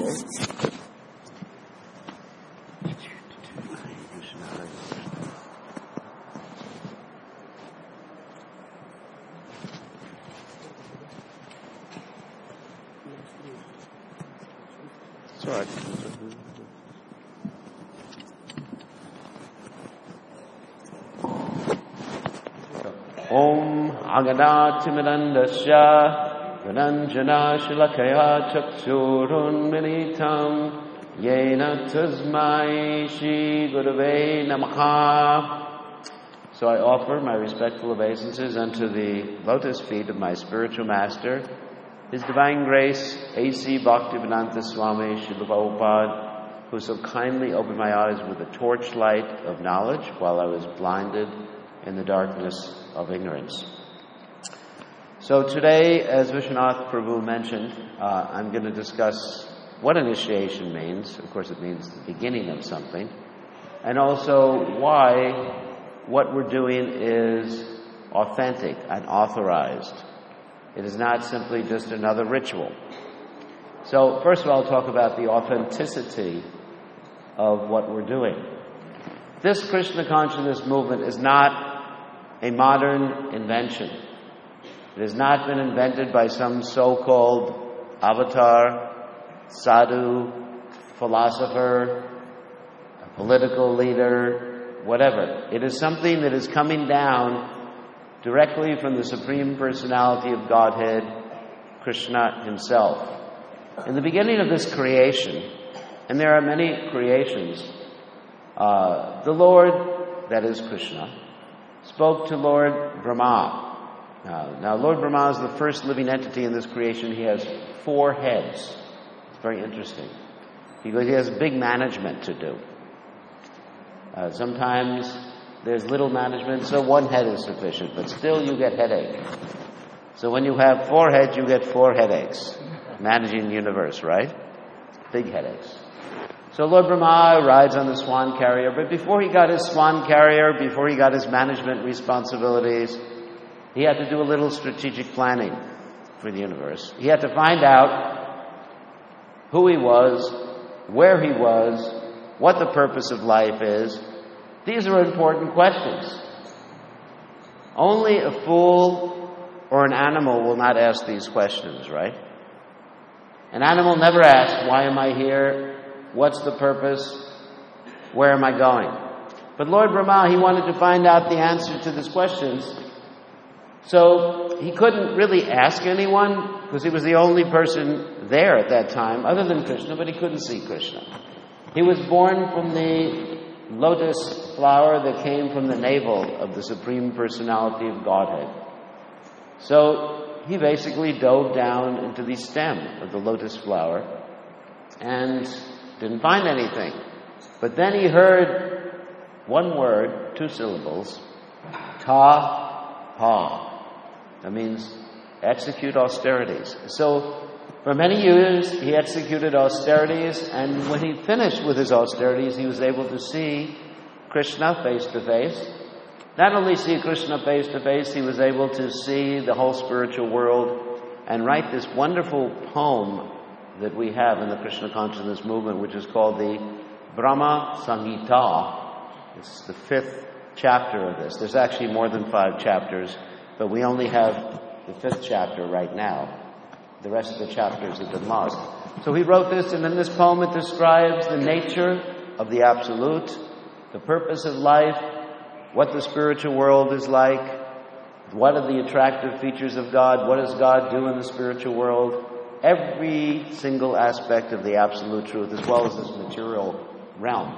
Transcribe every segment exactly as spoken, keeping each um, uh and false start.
It's all right. Om Agadatimirandasya Rananjana Shilakaya Chakshurun Militam Yena Tasmai Shri Gurave Namaha. So I offer my respectful obeisances unto the lotus feet of my spiritual master, His Divine Grace, A C Bhaktivedanta Swami Srila Prabhupada, who so kindly opened my eyes with a torchlight of knowledge while I was blinded in the darkness of ignorance. So today, as Vishwanath Prabhu mentioned, uh, I'm going to discuss what initiation means. Of course, it means the beginning of something. And also why what we're doing is authentic and authorized. It is not simply just another ritual. So first of all, I'll talk about the authenticity of what we're doing. This Krishna consciousness movement is not a modern invention. It has not been invented by some so-called avatar, sadhu, philosopher, a political leader, whatever. It is something that is coming down directly from the Supreme Personality of Godhead, Krishna Himself. In the beginning of this creation, and there are many creations, uh, the Lord, that is Krishna, spoke to Lord Brahma. Uh, now, Lord Brahma is the first living entity in this creation. He has four heads. It's very interesting, because he has big management to do. Uh, sometimes there's little management, so one head is sufficient, but still you get headache. So when you have four heads, you get four headaches. Managing the universe, right? Big headaches. So Lord Brahma rides on the swan carrier, but before he got his swan carrier, before he got his management responsibilities, he had to do a little strategic planning for the universe. He had to find out who he was, where he was, what the purpose of life is. These are important questions. Only a fool or an animal will not ask these questions, right? An animal never asks, why am I here? What's the purpose? Where am I going? But Lord Brahma, he wanted to find out the answer to these questions. So he couldn't really ask anyone, because he was the only person there at that time, other than Krishna, but he couldn't see Krishna. He was born from the lotus flower that came from the navel of the Supreme Personality of Godhead. So he basically dove down into the stem of the lotus flower and didn't find anything. But then he heard one word, two syllables, ta, pa. That means execute austerities. So for many years, he executed austerities, and when he finished with his austerities, he was able to see Krishna face to face. Not only see Krishna face to face, he was able to see the whole spiritual world and write this wonderful poem that we have in the Krishna consciousness movement, which is called the Brahma Samhita. It's the fifth chapter of this. There's actually more than five chapters, but we only have the fifth chapter right now. The rest of the chapters have been lost. So he wrote this, and in this poem it describes the nature of the Absolute, the purpose of life, what the spiritual world is like, what are the attractive features of God, what does God do in the spiritual world, every single aspect of the Absolute Truth, as well as this material realm.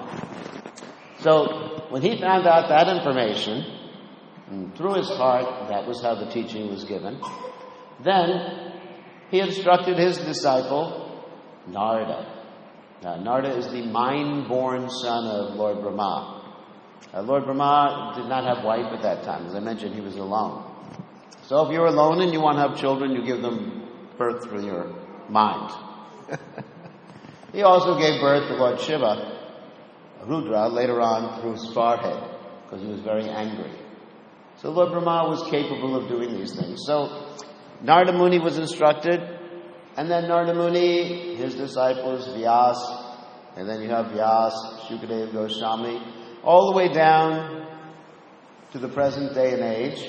So when he found out that information, and through his heart, that was how the teaching was given, then he instructed his disciple, Narada. Now, Narada is the mind-born son of Lord Brahma. Uh, Lord Brahma did not have wife at that time. As I mentioned, he was alone. So if you're alone and you want to have children, you give them birth through your mind. He also gave birth to Lord Shiva, Rudra, later on through his forehead, because he was very angry. So Lord Brahma was capable of doing these things. So Narada Muni was instructed, And then Narada Muni, his disciples, Vyas, and then you have Vyas, Shukadeva Goswami, all the way down to the present day and age.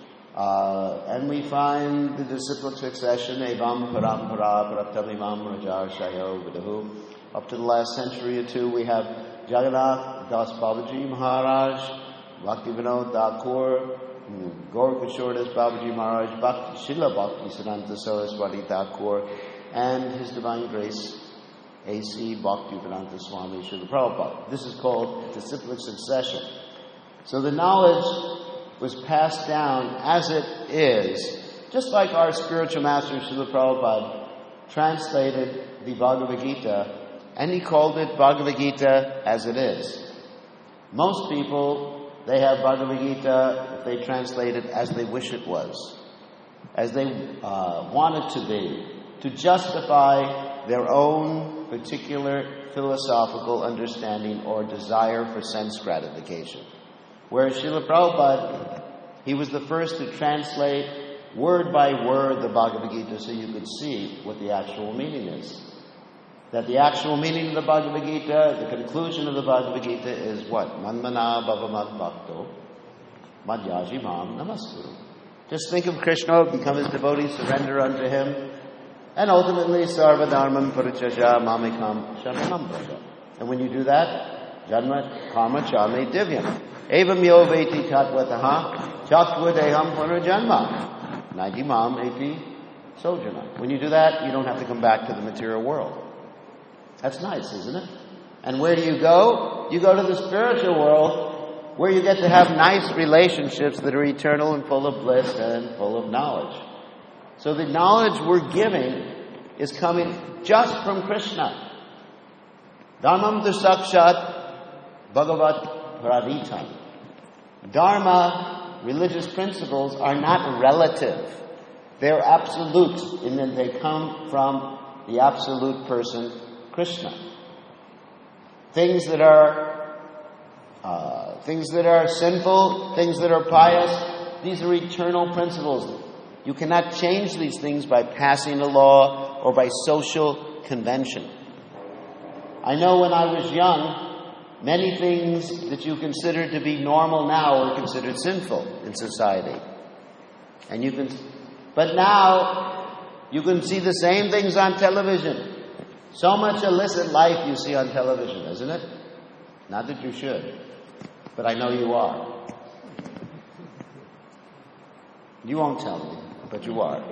Uh, and we find the disciplic succession, Evam Parampara Praptamimam Rajar Shayo Vidahu. Up to the last century or two, we have Jagannath Das Babaji Maharaj, Bhakti Vinod Thakur, Gaur Kishore Das Babaji Maharaj, Bhakti Srila Bhakti Siddhanta Saraswati Thakur, and His Divine Grace, A C Bhaktivedanta Swami Srila Prabhupada. This is called disciplic succession. So the knowledge was passed down as it is, just like our spiritual master Srila Prabhupada translated the Bhagavad Gita, and he called it Bhagavad Gita as it is. Most people, they have Bhagavad Gita, if they translate it as they wish it was, as they uh, want it to be, to justify their own particular philosophical understanding or desire for sense gratification. Whereas Srila Prabhupada, he was the first to translate word by word the Bhagavad Gita so you could see what the actual meaning is. That the actual meaning of the Bhagavad Gita, the conclusion of the Bhagavad Gita is what? Manmana bhavamad bhakto madhyaji mam namaskuru. Just think of Krishna, become his devotee, surrender unto him, and ultimately sarva dharmam parichaja mamikam sharanam braja. And when you do that, janma karma chame divyam. Evam yo veti tatvataha chaktva deham punajanma najimam eti sojana. When you do that, you don't have to come back to the material world. That's nice, isn't it? And where do you go? You go to the spiritual world, where you get to have nice relationships that are eternal and full of bliss and full of knowledge. So the knowledge we're giving is coming just from Krishna. Dharmam dasakshat bhagavat praditam. Dharma, religious principles, are not relative. They're absolute in that they come from the absolute person, Krishna. Things that are uh, things that are sinful, things that are pious, these are eternal principles. You cannot change these things by passing a law or by social convention. I know when I was young, many things that you consider to be normal now are considered sinful in society. And you can, but now you can see the same things on television. So much illicit life you see on television, isn't it? Not that you should, but I know you are. You won't tell me, but you are.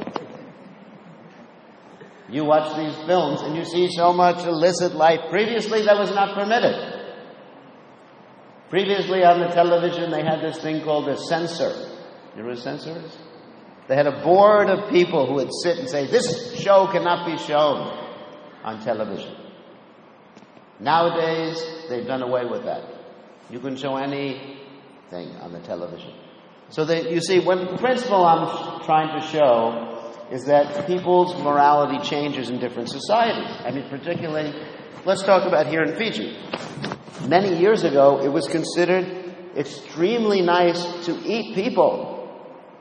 You watch these films and you see so much illicit life. Previously, that was not permitted. Previously, on the television, they had this thing called a censor. You know what a censor is? They had a board of people who would sit and say, this show cannot be shown on television. Nowadays, they've done away with that. You can show anything on the television. So that you see, one principle I'm trying to show is that people's morality changes in different societies. I mean, particularly, let's talk about here in Fiji. Many years ago, it was considered extremely nice to eat people.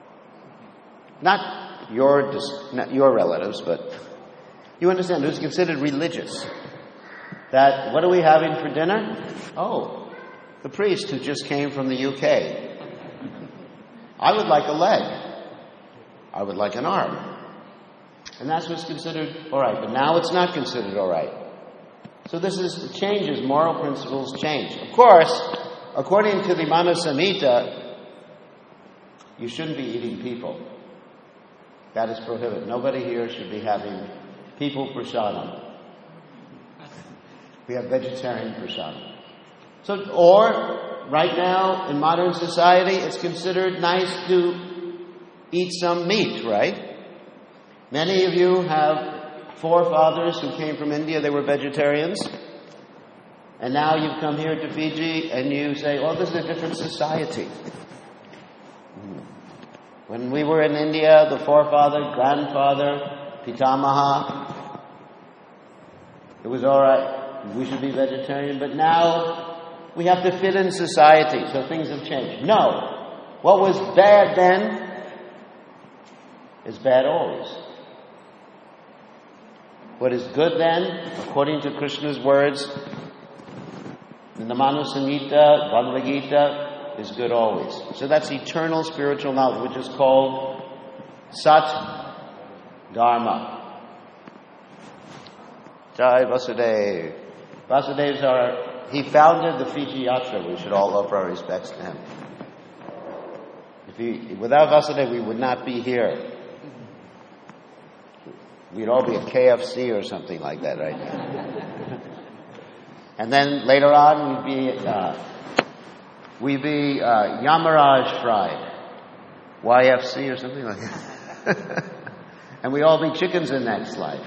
Not your, not your relatives, but you understand, it was considered religious. That, what are we having for dinner? Oh, the priest who just came from the U K. I would like a leg. I would like an arm. And that's what's considered all right. But now it's not considered all right. So this is changes. Moral principles change. Of course, according to the Manu Samhita, you shouldn't be eating people. That is prohibited. Nobody here should be having people prasadam. We have vegetarian prasadam. So, or, right now, in modern society, it's considered nice to eat some meat, right? Many of you have forefathers who came from India, they were vegetarians. And now you've come here to Fiji and you say, oh, this is a different society. When we were in India, the forefather, grandfather, Pitamaha, it was all right. We should be vegetarian. But now we have to fit in society, so things have changed. No. What was bad then is bad always. What is good then, according to Krishna's words, in the Manu Samhita, Bhagavad Gita, is good always. So that's eternal spiritual knowledge, which is called Sat Dharma. Jai Vasudev. Vasudev's our, he founded the Fiji Yatra. We should all offer our respects to him. If he, without Vasudev, we would not be here. We'd all be at K F C or something like that right now. And then later on, we'd be, uh, we'd be uh, Yamaraj fried. Y F C or something like that. And we all be chickens in next life.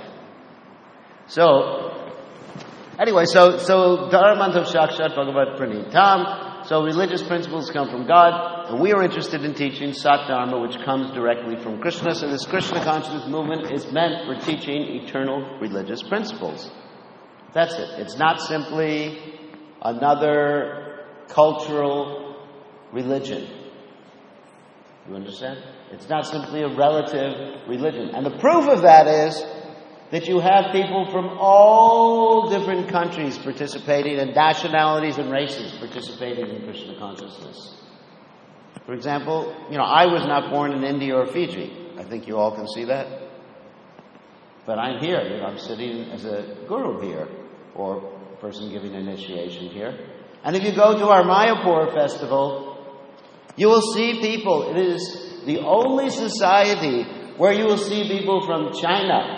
So, anyway, so, so Dharmantam Shakshat Bhagavat Pranitam. So religious principles come from God, and we are interested in teaching Sat Dharma, which comes directly from Krishna. So this Krishna consciousness movement is meant for teaching eternal religious principles. That's it. It's not simply another cultural religion. You understand? It's not simply a relative religion. And the proof of that is that you have people from all different countries participating, and nationalities and races participating in Krishna consciousness. For example, you know, I was not born in India or Fiji. I think you all can see that. But I'm here. You know, I'm sitting as a guru here, or a person giving initiation here. And if you go to our Mayapur festival, you will see people. It is the only society where you will see people from China,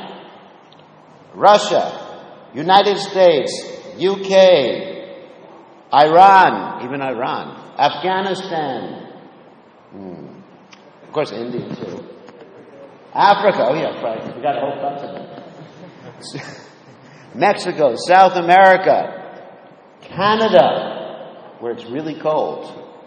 Russia, United States, U K, Iran, even Iran, Afghanistan, hmm. of course India too, Africa, oh yeah, right, we got a whole continent, Mexico, South America, Canada, where it's really cold.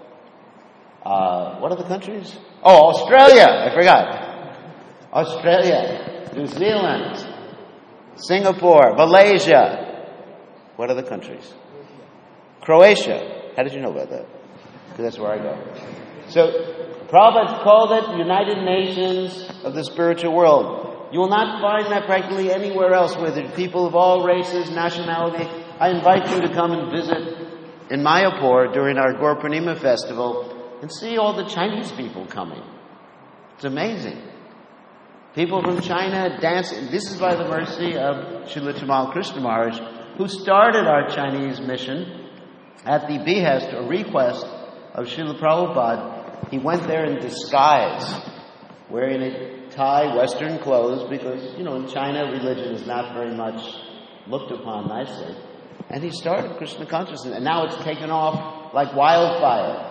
Uh, what are the countries? Oh, Australia, I forgot. Australia, New Zealand, Singapore, Malaysia. What other countries? Croatia. How did you know about that? Because that's where I go. So, Prabhupada called it United Nations of the spiritual world. You will not find that practically anywhere else, where there are people of all races, nationality. I invite you to come and visit in Mayapur during our Gaur Purnima festival and see all the Chinese people coming. It's amazing. People from China dancing. This is by the mercy of Srila Tamal Krishna Maharaj, who started our Chinese mission at the behest or request of Srila Prabhupada. He went there in disguise, wearing a tie, Western clothes, because, you know, in China, religion is not very much looked upon nicely. And he started Krishna consciousness, and now it's taken off like wildfire.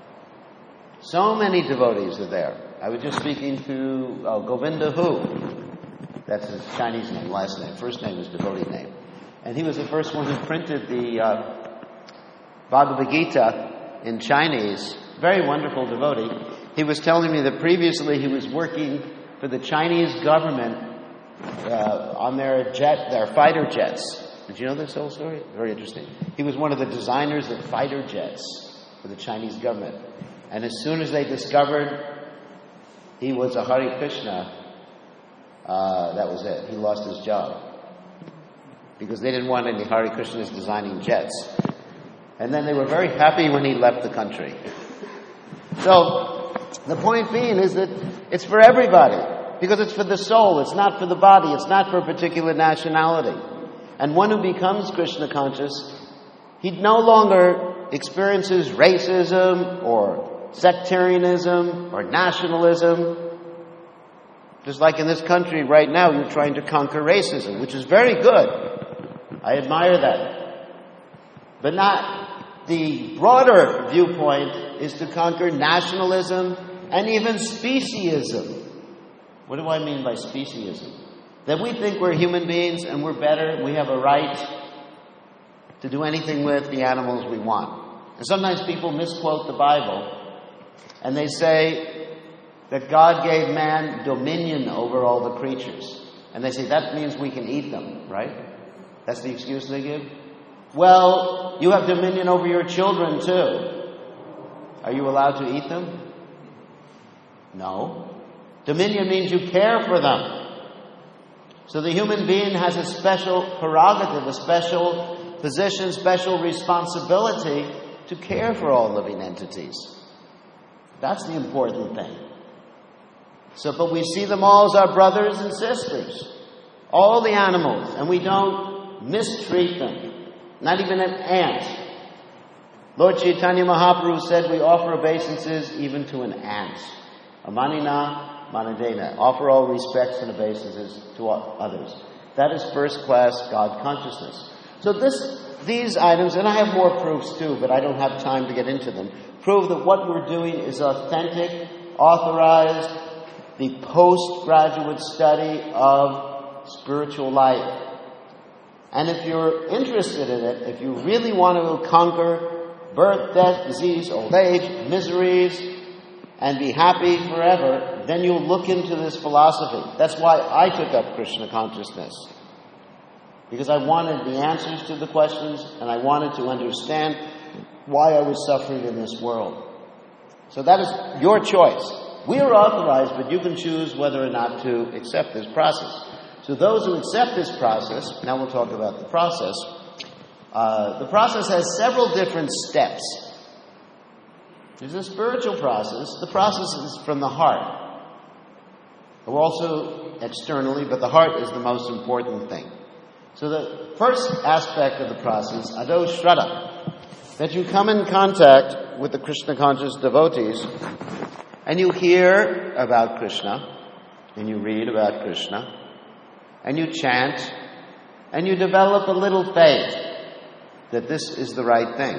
So many devotees are there. I was just speaking to uh, Govinda Hu. That's his Chinese name, last name. First name is devotee name. And he was the first one who printed the uh, Bhagavad Gita in Chinese. Very wonderful devotee. He was telling me that previously he was working for the Chinese government uh, on their jet, their fighter jets. Did you know this whole story? Very interesting. He was one of the designers of fighter jets for the Chinese government. And as soon as they discovered he was a Hare Krishna, uh, that was it. He lost his job. Because they didn't want any Hare Krishnas designing jets. And then they were very happy when he left the country. So, the point being is that it's for everybody. Because it's for the soul. It's not for the body. It's not for a particular nationality. And one who becomes Krishna conscious, he no longer experiences racism or sectarianism or nationalism. Just like in this country right now, you're trying to conquer racism, which is very good. I admire that. But not the broader viewpoint is to conquer nationalism and even speciesism. What do I mean by speciesism? That we think we're human beings and we're better, and we have a right to do anything with the animals we want. And sometimes people misquote the Bible, and they say that God gave man dominion over all the creatures. And they say that means we can eat them, right? That's the excuse they give? Well, you have dominion over your children too. Are you allowed to eat them? No. Dominion means you care for them. So the human being has a special prerogative, a special position, special responsibility to care for all living entities. That's the important thing. So, but we see them all as our brothers and sisters, all the animals, and we don't mistreat them, not even an ant. Lord Chaitanya Mahaprabhu said we offer obeisances even to an ant. Amanina manadena. Offer all respects and obeisances to others. That is first-class God consciousness. So this, these items, and I have more proofs too, but I don't have time to get into them, prove that what we're doing is authentic, authorized, the postgraduate study of spiritual life. And if you're interested in it, if you really want to conquer birth, death, disease, old age, miseries, and be happy forever, then you'll look into this philosophy. That's why I took up Krishna consciousness. Because I wanted the answers to the questions, and I wanted to understand why I was suffering in this world. So that is your choice. We are authorized, but you can choose whether or not to accept this process. So those who accept this process, now we'll talk about the process. Uh, the process has several different steps. There's a spiritual process. The process is from the heart. Or also externally, but the heart is the most important thing. So the first aspect of the process, ado shraddha, that you come in contact with the Krishna conscious devotees, and you hear about Krishna, and you read about Krishna, and you chant, and you develop a little faith that this is the right thing.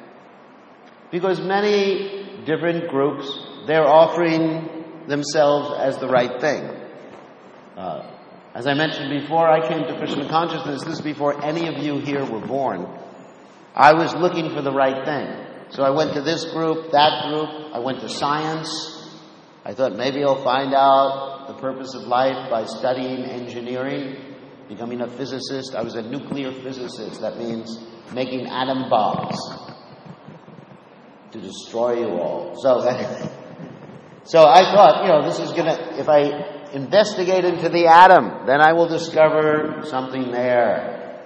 Because many different groups, they're offering themselves as the right thing. Uh, as I mentioned before, I came to Krishna consciousness, this is before any of you here were born. I was looking for the right thing. So I went to this group, that group, I went to science. I thought maybe I'll find out the purpose of life by studying engineering, becoming a physicist. I was a nuclear physicist. That means making atom bombs to destroy you all. So anyway, so I thought, you know, this is gonna, if I investigate into the atom, then I will discover something there.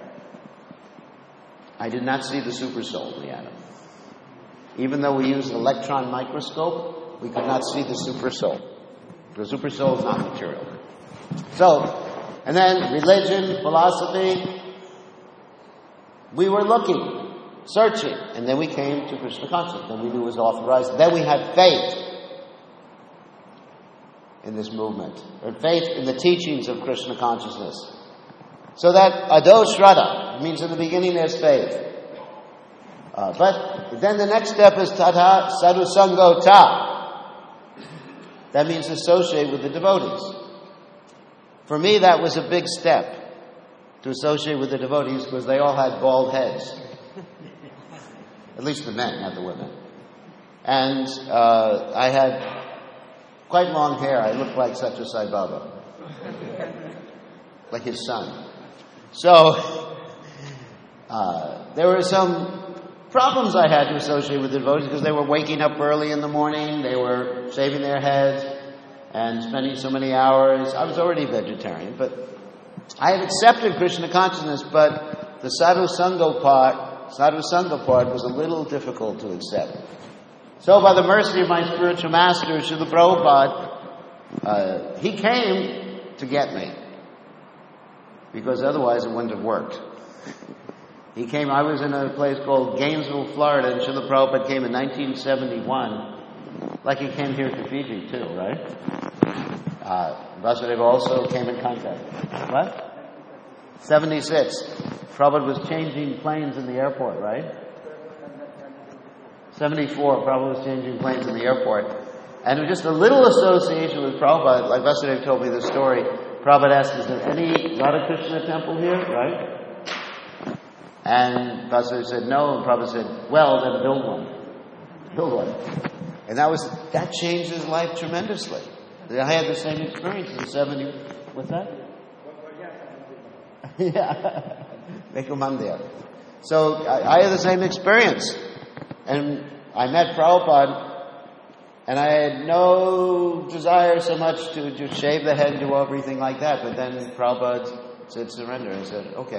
I did not see the super soul in the atom. Even though we used an electron microscope, we could not see the super soul. The super soul is not material. So, and then religion, philosophy, we were looking, searching, and then we came to Krishna consciousness. Then we knew it was authorized. Then we had faith in this movement, or faith in the teachings of Krishna consciousness. So that ado shraddha means in the beginning there's faith. Uh, but then the next step is tata sadhu sango ta. That means associate with the devotees. For me, that was a big step to associate with the devotees because they all had bald heads. At least the men, not the women. And uh, I had quite long hair. I looked like Satya Sai Baba. Like his son. So, uh, there were some problems I had to associate with the devotees because they were waking up early in the morning, they were shaving their heads and spending so many hours. I was already vegetarian, but I had accepted Krishna consciousness, but the sadhu sangha part, sadhu sangha part was a little difficult to accept. So by the mercy of my spiritual master, Srila Prabhupada, uh, he came to get me. Because otherwise it wouldn't have worked. He came, I was in a place called Gainesville, Florida, and Srila Prabhupada came in nineteen seventy-one. Like he came here to Fiji too, right? Uh, Vasudeva also came in contact. What? seventy-six. Prabhupada was changing planes in the airport, right? seventy-four, Prabhupada was changing planes in the airport. And it was just a little association with Prabhupada, like Vasudeva told me the story. Prabhupada asked, is there any Radha Krishna temple here, right? And Vasudeva said, no. And Prabhupada said, well, then build one. Build one. And that was, that changed his life tremendously. I had the same experience in seventy, what's that? Yeah. Make a mandir. So I, I had the same experience. And I met Prabhupada And I had no desire so much to just shave the head and do everything like that. But then Prabhupada said surrender. I said, okay.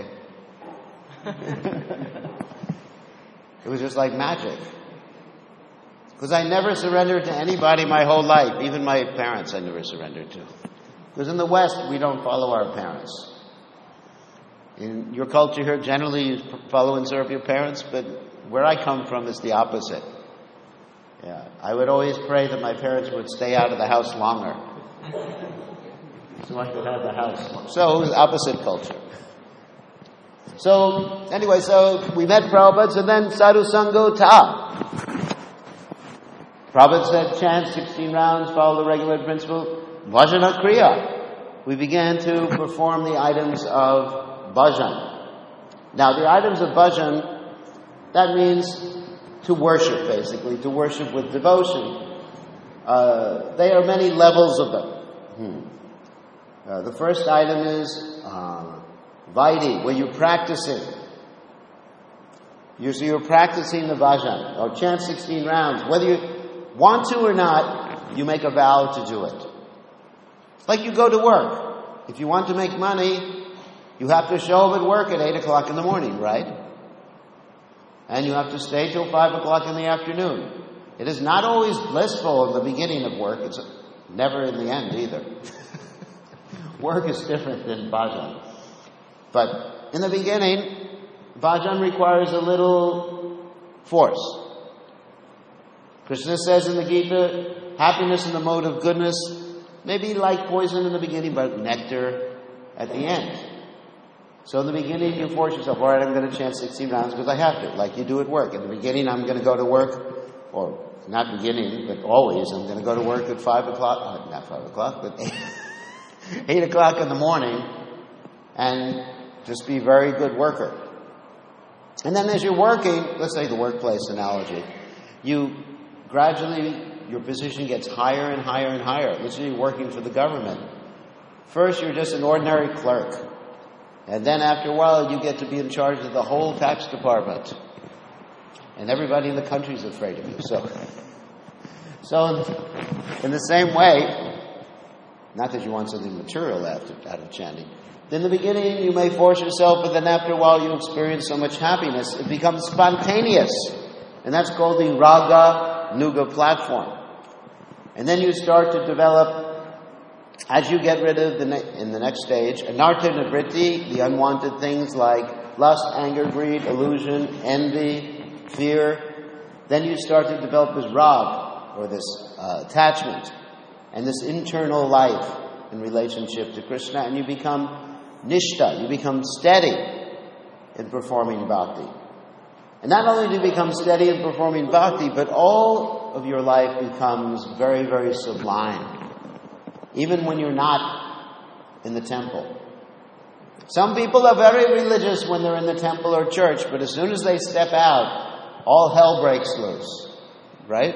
It was just like magic. Because I never surrendered to anybody my whole life. Even my parents I never surrendered to. Because in the West, we don't follow our parents. In your culture here, generally you follow and serve your parents, but where I come from is the opposite. Yeah, I would always pray that my parents would stay out of the house longer. So I could have the house. So it was opposite culture. So, anyway, so we met Prabhupada, and then Sadhu Sango Ta. Prabhupada said, chant sixteen rounds, follow the regular principle. Bhajana Kriya. We began to perform the items of bhajan. Now, the items of bhajan, that means to worship, basically, to worship with devotion. Uh, there are many levels of them. Hmm. Uh, the first item is uh, Vaidhi, where you're practicing. You're, so you're practicing the bhajan, or chant sixteen rounds. Whether you want to or not, you make a vow to do it. Like you go to work. If you want to make money, you have to show up at work at eight o'clock in the morning, right? And you have to stay till five o'clock in the afternoon. It is not always blissful in the beginning of work. It's never in the end either. Work is different than bhajan. But in the beginning, bhajan requires a little force. Krishna says in the Gita, happiness in the mode of goodness may be like poison in the beginning, but nectar at the end. So in the beginning, you force yourself, all right, I'm going to chant sixteen rounds because I have to, like you do at work. In the beginning, I'm going to go to work, or not beginning, but always, I'm going to go to work at five o'clock, not five o'clock, but eight, eight o'clock in the morning, and just be a very good worker. And then as you're working, let's say the workplace analogy, you gradually, your position gets higher and higher and higher. Let's say you're working for the government. First, you're just an ordinary clerk. And then after a while, you get to be in charge of the whole tax department. And everybody in the country is afraid of you. So, so in the same way, not that you want something material after, out of chanting. In the beginning, you may force yourself, but then after a while, you experience so much happiness. It becomes spontaneous. And that's called the Raga Nuga platform. And then you start to develop, as you get rid of, the ne- in the next stage, anartha nivritti, the unwanted things like lust, anger, greed, illusion, envy, fear. Then you start to develop this rag, or this uh, attachment, and this internal life in relationship to Krishna, and you become nishta, you become steady in performing bhakti. And not only do you become steady in performing bhakti, but all of your life becomes very, very sublime. Even when you're not in the temple. Some people are very religious when they're in the temple or church, but as soon as they step out, all hell breaks loose. Right?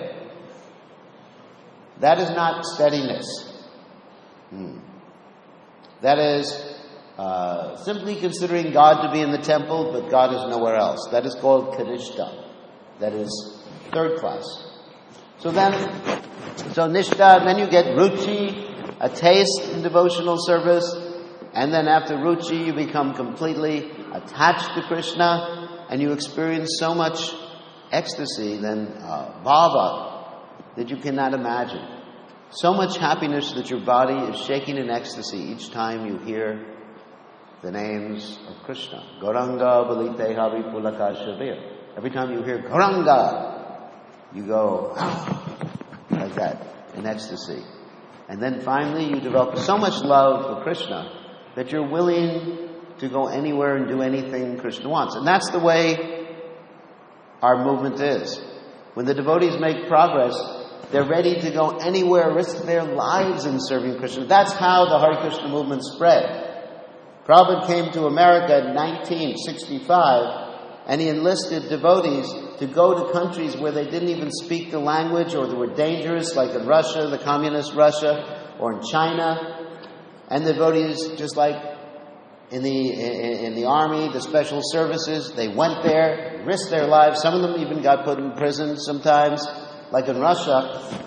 That is not steadiness. Hmm. That is uh, simply considering God to be in the temple, but God is nowhere else. That is called kanishta. That is third class. So then, so nishta, then you get ruchi, a taste in devotional service, and then after ruchi, you become completely attached to Krishna, and you experience so much ecstasy, then uh, bhava, that you cannot imagine. So much happiness that your body is shaking in ecstasy each time you hear the names of Krishna. Gauranga Balite Hari Pulaka Shavir. Every time you hear Gauranga, you go like that, in ecstasy. And then finally you develop so much love for Krishna that you're willing to go anywhere and do anything Krishna wants. And that's the way our movement is. When the devotees make progress, they're ready to go anywhere, risk their lives in serving Krishna. That's how the Hare Krishna movement spread. Prabhupada came to America in nineteen sixty-five, and he enlisted devotees to go to countries where they didn't even speak the language, or they were dangerous, like in Russia, the communist Russia, or in China. And the devotees, just like in the in, in the army, the special services, they went there, risked their lives. Some of them even got put in prison sometimes, like in Russia.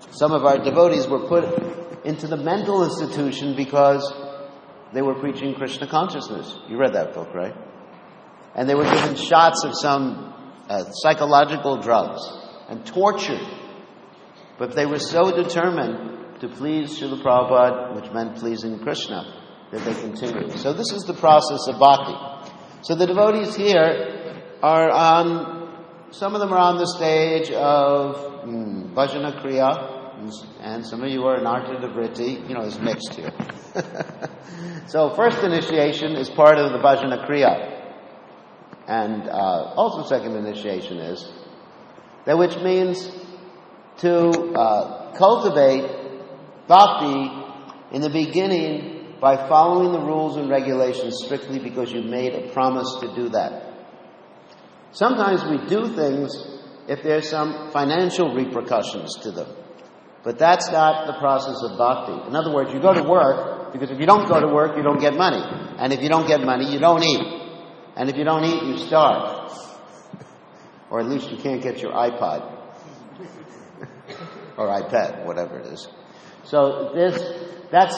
Some of our devotees were put into the mental institution because they were preaching Krishna consciousness. You read that book, right? And they were given shots of some uh, psychological drugs and tortured. But they were so determined to please Srila Prabhupada, which meant pleasing Krishna, that they continued. So this is the process of bhakti. So the devotees here are on, some of them are on the stage of mm, Bhajana Kriya, and, and some of you are in Arta Vritti. You know, it's mixed here. So first initiation is part of the Bhajana Kriya. And uh, also second initiation is, that which means to uh, cultivate bhakti in the beginning by following the rules and regulations strictly because you made a promise to do that. Sometimes we do things if there's some financial repercussions to them. But that's not the process of bhakti. In other words, you go to work because if you don't go to work, you don't get money. And if you don't get money, you don't eat. And if you don't eat, you starve. Or at least you can't get your iPod. Or iPad, whatever it is. So this, that's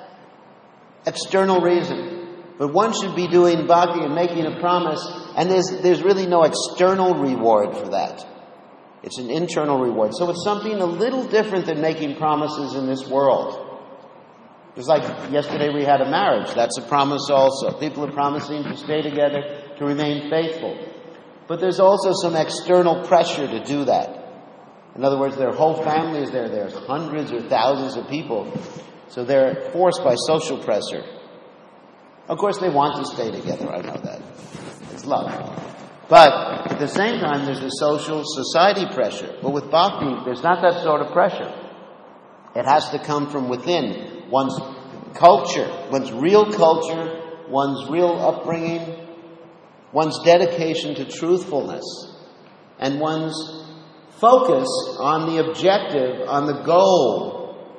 external reason. But one should be doing bhakti and making a promise, and there's, there's really no external reward for that. It's an internal reward. So it's something a little different than making promises in this world. It's like yesterday we had a marriage. That's a promise also. People are promising to stay together, to remain faithful. But there's also some external pressure to do that. In other words, their whole family is there. There's hundreds or thousands of people. So they're forced by social pressure. Of course, they want to stay together. I know that. It's love. But at the same time, there's the social society pressure. But with bhakti, there's not that sort of pressure. It has to come from within. One's culture, one's real culture, one's real upbringing, one's dedication to truthfulness, and one's focus on the objective, on the goal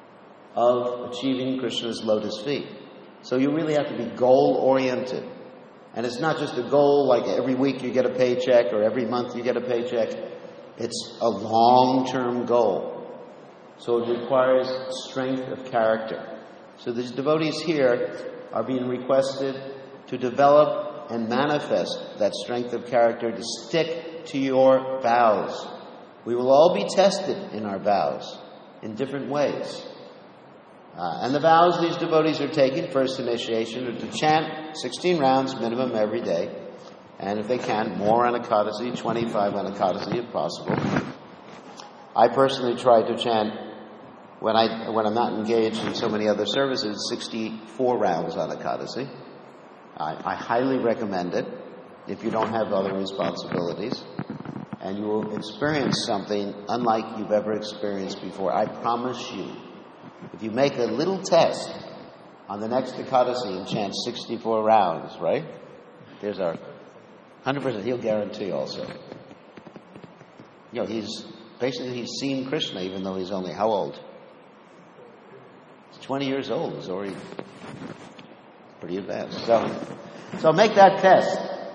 of achieving Krishna's lotus feet. So you really have to be goal-oriented. And it's not just a goal like every week you get a paycheck or every month you get a paycheck. It's a long-term goal. So it requires strength of character. So these devotees here are being requested to develop and manifest that strength of character to stick to your vows. We will all be tested in our vows in different ways. Uh, and the vows these devotees are taking, first initiation, are to chant sixteen rounds minimum every day. And if they can, more on Ekadasi, twenty-five on Ekadasi if possible. I personally try to chant, when, I, when I'm not engaged in so many other services, sixty-four rounds on Ekadasi. I, I highly recommend it if you don't have other responsibilities. And you will experience something unlike you've ever experienced before. I promise you. If you make a little test on the next Ekadasi and chant sixty-four rounds, right? There's our one hundred percent. He'll guarantee also. You know, he's basically he's seen Krishna even though he's only how old? He's twenty years old. He's already pretty advanced. So, so make that test.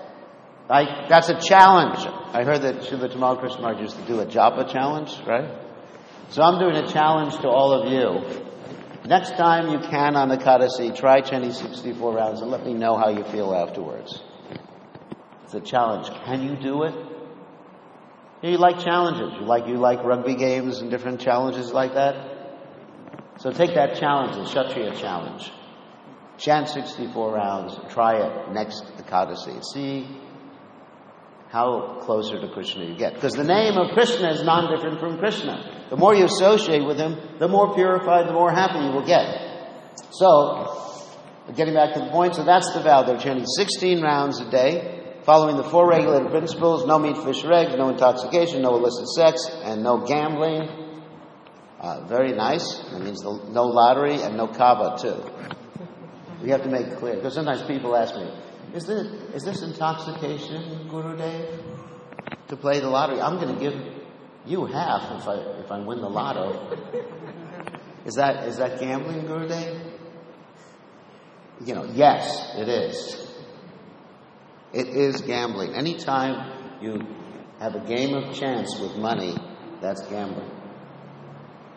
I, that's a challenge. I heard that Srila Tamal Krishna Maharaj used to do a japa challenge, right? So I'm doing a challenge to all of you. Next time you can on Ekadasi, try chanting sixty-four rounds and let me know how you feel afterwards. It's a challenge. Can you do it? You like challenges. You like you like rugby games and different challenges like that. So take that challenge, the Kshatriya challenge. Chant sixty-four rounds. Try it next Ekadasi. See how closer to Krishna you get. Because the name of Krishna is non-different from Krishna. The more you associate with him, the more purified, the more happy you will get. So, getting back to the point, so that's the vow. They're chanting sixteen rounds a day, following the four regulated principles: no meat, fish, or eggs, no intoxication, no illicit sex, and no gambling. Uh, very nice. That means no lottery and no kava, too. We have to make it clear. Because sometimes people ask me, Is this, is this intoxication, Gurudev, to play the lottery? I'm going to give you half if I if I win the lotto. Is that is that gambling, Gurudev? You know, yes, it is. It is gambling. Anytime you have a game of chance with money, that's gambling.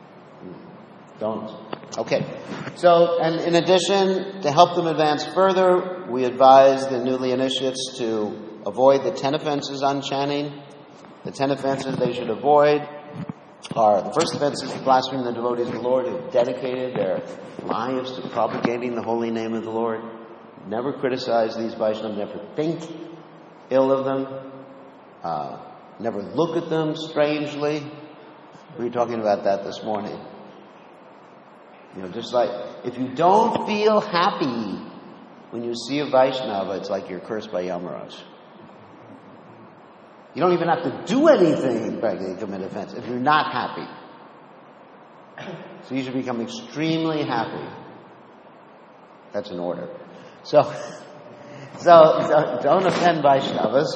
Don't. Okay. So, and in addition, to help them advance further, we advise the newly initiates to avoid the ten offenses on chanting. The ten offenses they should avoid are, the first offense is to blaspheme the devotees of the Lord who have dedicated their lives to propagating the holy name of the Lord. Never criticize these Vaishnavas, never think ill of them, uh, never look at them strangely. We were talking about that this morning. You know, just like, if you don't feel happy when you see a Vaishnava, it's like you're cursed by Yamaraj. You don't even have to do anything to commit offense if you're not happy. So you should become extremely happy. That's an order. So, so, so don't offend Vaishnavas.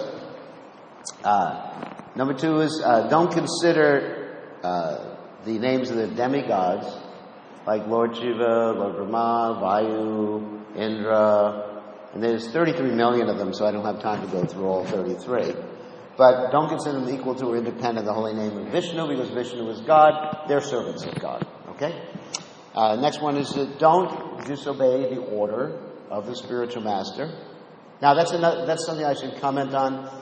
Uh, number two is uh, don't consider uh, the names of the demigods, like Lord Shiva, Lord Brahma, Vayu, Indra, and there's thirty-three million of them, so I don't have time to go through all thirty-three. But don't consider them equal to or independent of the holy name of Vishnu, because Vishnu is God. They're servants of God. Okay? Uh, next one is uh, don't disobey the order of the spiritual master. Now, that's another, that's something I should comment on.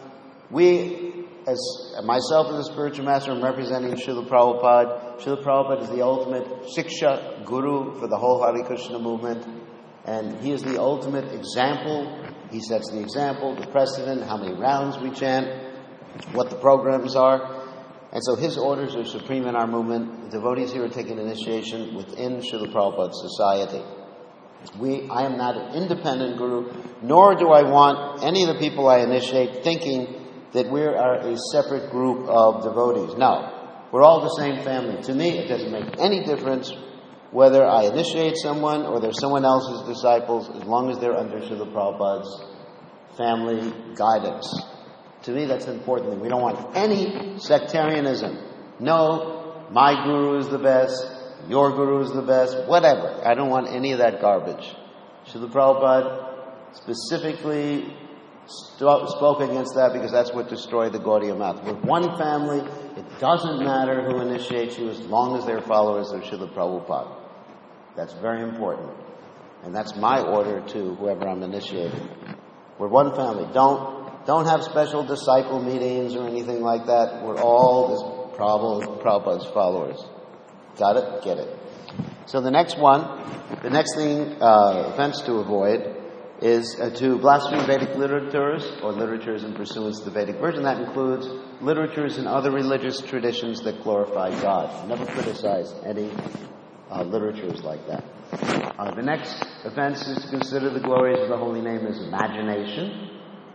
We, as myself as a spiritual master, I'm representing Srila Prabhupada. Srila Prabhupada is the ultimate Shiksha Guru for the whole Hare Krishna movement. And he is the ultimate example. He sets the example, the precedent, how many rounds we chant, what the programs are. And so his orders are supreme in our movement. The devotees here are taking initiation within Srila Prabhupada's society. We, I am not an independent guru, nor do I want any of the people I initiate thinking that we are a separate group of devotees. No, we're all the same family. To me, it doesn't make any difference whether I initiate someone or they're someone else's disciples, as long as they're under Srila Prabhupada's family guidance. To me, that's an important thing. We don't want any sectarianism. No, my guru is the best, your guru is the best, whatever. I don't want any of that garbage. Srila Prabhupada specifically st- spoke against that because that's what destroyed the Gaudiya Math. We're one family. It doesn't matter who initiates you as long as they're followers of Srila Prabhupada. That's very important. And that's my order to whoever I'm initiating. We're one family. Don't Don't have special disciple meetings or anything like that. We're all this Prabhupada's followers. Got it? Get it. So the next one, the next thing, uh, offense to avoid, is uh, to blaspheme Vedic literatures or literatures in pursuance of the Vedic version. That includes literatures and other religious traditions that glorify God. Never criticize any uh, literatures like that. Uh, the next offense is to consider the glories of the holy name as imagination.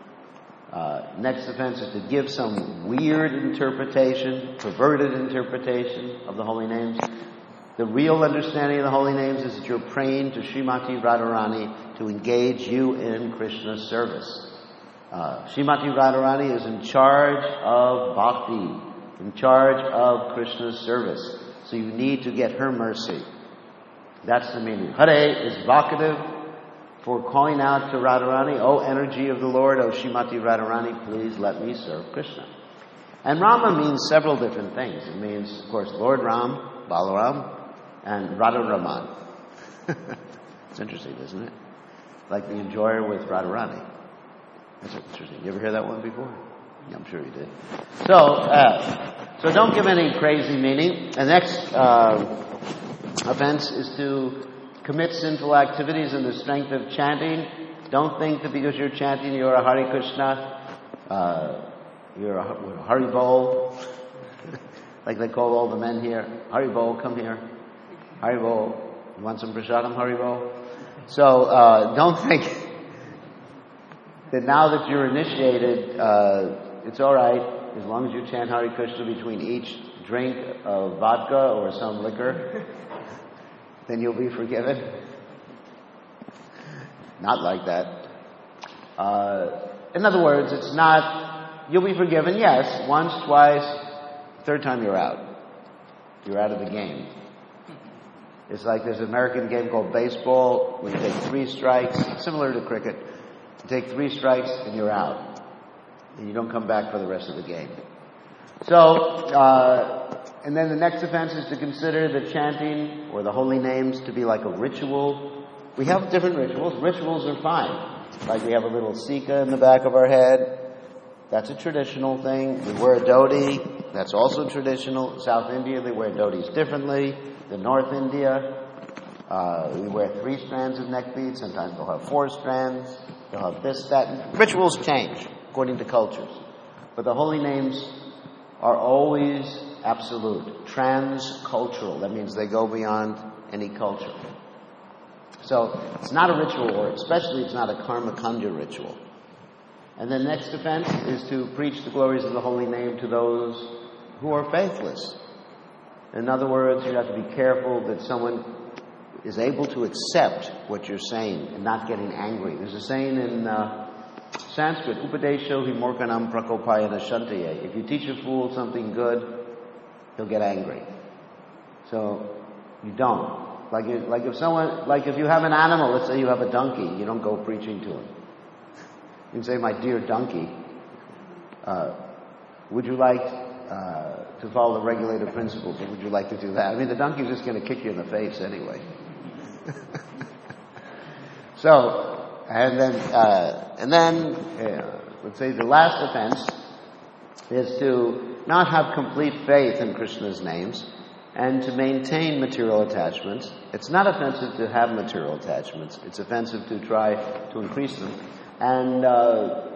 Uh, next offense is to give some weird interpretation, perverted interpretation of the holy names. The real understanding of the holy names is that you're praying to Srimati Radharani to engage you in Krishna's service. Uh, Srimati Radharani is in charge of bhakti, in charge of Krishna's service. So you need to get her mercy. That's the meaning. Hare is vocative for calling out to Radharani, O energy of the Lord, O Srimati Radharani, please let me serve Krishna. And Rama means several different things. It means, of course, Lord Ram, Balaram, and Radharaman. It's interesting, isn't it? Like the enjoyer with Radharani. That's interesting. You ever hear that one before? Yeah, I'm sure you did. So, uh, so don't give any crazy meaning. The next uh, offense is to commit sinful activities in the strength of chanting. Don't think that because you're chanting you're a Hare Krishna, uh, you're a Hari Bol, like they call all the men here. Hari Bol, come here. Hari Bol, you want some prasadam, Hari Bol? So uh, don't think that now that you're initiated, uh, it's all right as long as you chant Hare Krishna between each drink of vodka or some liquor. Then you'll be forgiven. Not like that. Uh, in other words, it's not, you'll be forgiven, yes, once, twice, third time you're out. You're out of the game. It's like there's an American game called baseball, where you take three strikes, similar to cricket. You take three strikes and you're out. And you don't come back for the rest of the game. So, uh, and then the next offense is to consider the chanting or the holy names to be like a ritual. We have different rituals. Rituals are fine. Like we have a little sikha in the back of our head. That's a traditional thing. We wear a dhoti. That's also traditional. South India, they wear dhotis differently than North India. Uh, we wear three strands of neck beads. Sometimes they'll have four strands. They'll have this, that. Rituals change according to cultures. But the holy names are always absolute. Trans-cultural. That means they go beyond any culture. So it's not a ritual, or especially it's not a karma kanda ritual. And the next offense is to preach the glories of the holy name to those who are faithless. In other words, you have to be careful that someone is able to accept what you're saying and not getting angry. There's a saying in uh, Sanskrit, Upadesho hi morkanam prakopayana shantaye. If you teach a fool something good, he'll get angry. So you don't. Like, if, like if someone, like if you have an animal, let's say you have a donkey, you don't go preaching to him. You can say, my dear donkey, uh, would you like uh, to follow the regulator principles, or would you like to do that? I mean, the donkey's just going to kick you in the face anyway. So, and then, uh, and then, uh, let's say the last offense is to not have complete faith in Krishna's names and to maintain material attachments. It's not offensive to have material attachments. It's offensive to try to increase them. And uh,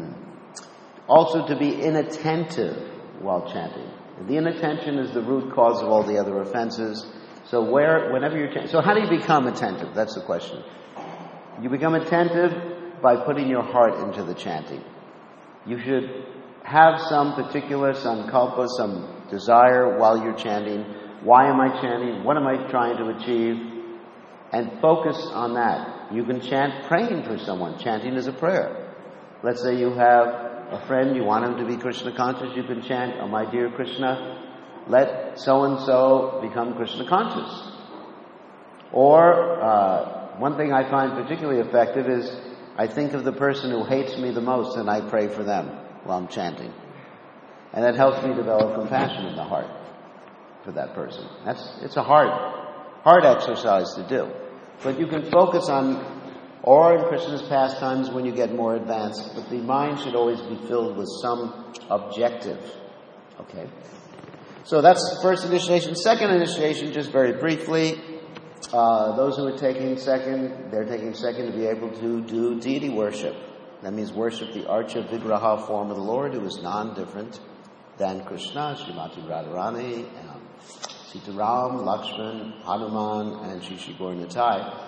also to be inattentive while chanting. The inattention is the root cause of all the other offenses. So where, whenever you're chanting, so how do you become attentive? That's the question. You become attentive by putting your heart into the chanting. You should have some particular sankalpa, some desire while you're chanting. Why am I chanting? What am I trying to achieve? And focus on that. You can chant praying for someone. Chanting is a prayer. Let's say you have a friend, you want him to be Krishna conscious, you can chant, oh my dear Krishna, let so-and-so become Krishna conscious. Or, uh, one thing I find particularly effective is I think of the person who hates me the most and I pray for them while I'm chanting. And that helps me develop compassion in the heart for that person. That's, it's a hard, hard exercise to do. But you can focus on, or in Krishna's pastimes when you get more advanced, but the mind should always be filled with some objective. Okay? So that's the first initiation. Second initiation, just very briefly, uh, those who are taking second, they're taking second to be able to do deity worship. That means worship the Archa Vigraha form of the Lord, who is non-different than Krishna, Srimati Radharani, um, Sitaram, Lakshman, Hanuman, and Shishi Gaur Nitai.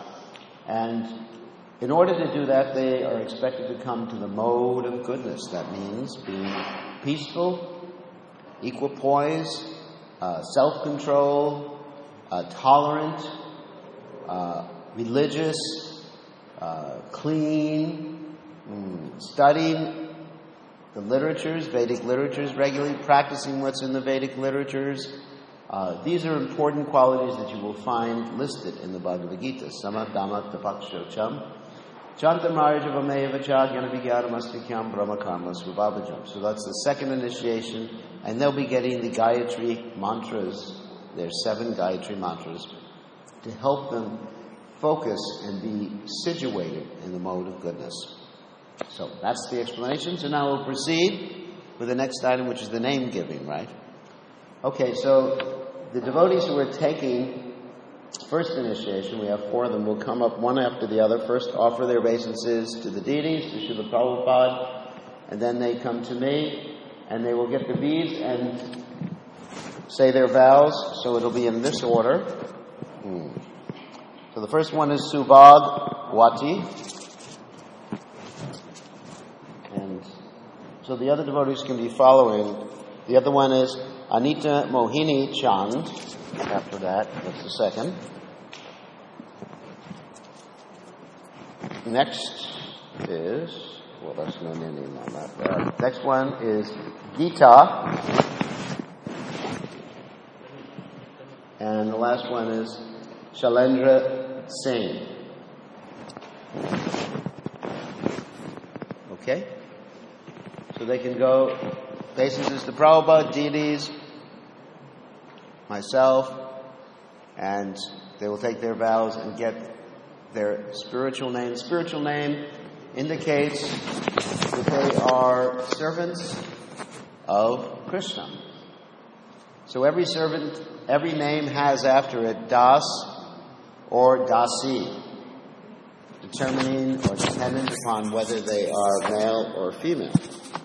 And in order to do that, they are expected to come to the mode of goodness. That means being peaceful, equipoise, uh, self-control, uh, tolerant, uh, religious, uh, clean, mm, studying the literatures, Vedic literatures regularly, practicing what's in the Vedic literatures. Uh, these are important qualities that you will find listed in the Bhagavad Gita. Sama Dhamma Tapakshocham Chantamarjavameva Jnanavigyanamasvikyam Brahmakarma Svabhavajam. So that's the second initiation, and they'll be getting the Gayatri mantras. There's seven Gayatri mantras to help them focus and be situated in the mode of goodness. So that's the explanation. So now we'll proceed with the next item, which is the name giving, right? Okay, so the devotees who are taking first initiation, we have four of them, will come up one after the other. First, offer their obeisances to the deities, to Srila Prabhupada, and then they come to me, and they will get the beads and say their vows. So it'll be in this order. Hmm. So the first one is Subhagwati. And so the other devotees can be following. The other one is Anita Mohini Chand. After that, that's the second. Next is, well, that's no name on that. Uh, next one is Gita. And the last one is Shalendra Singh. Okay? So they can go, obeisances to Prabhupada, deities, myself, and they will take their vows and get their spiritual name. Spiritual name indicates that they are servants of Krishna. So every servant, every name has after it Das or Dasi, determining or dependent upon whether they are male or female.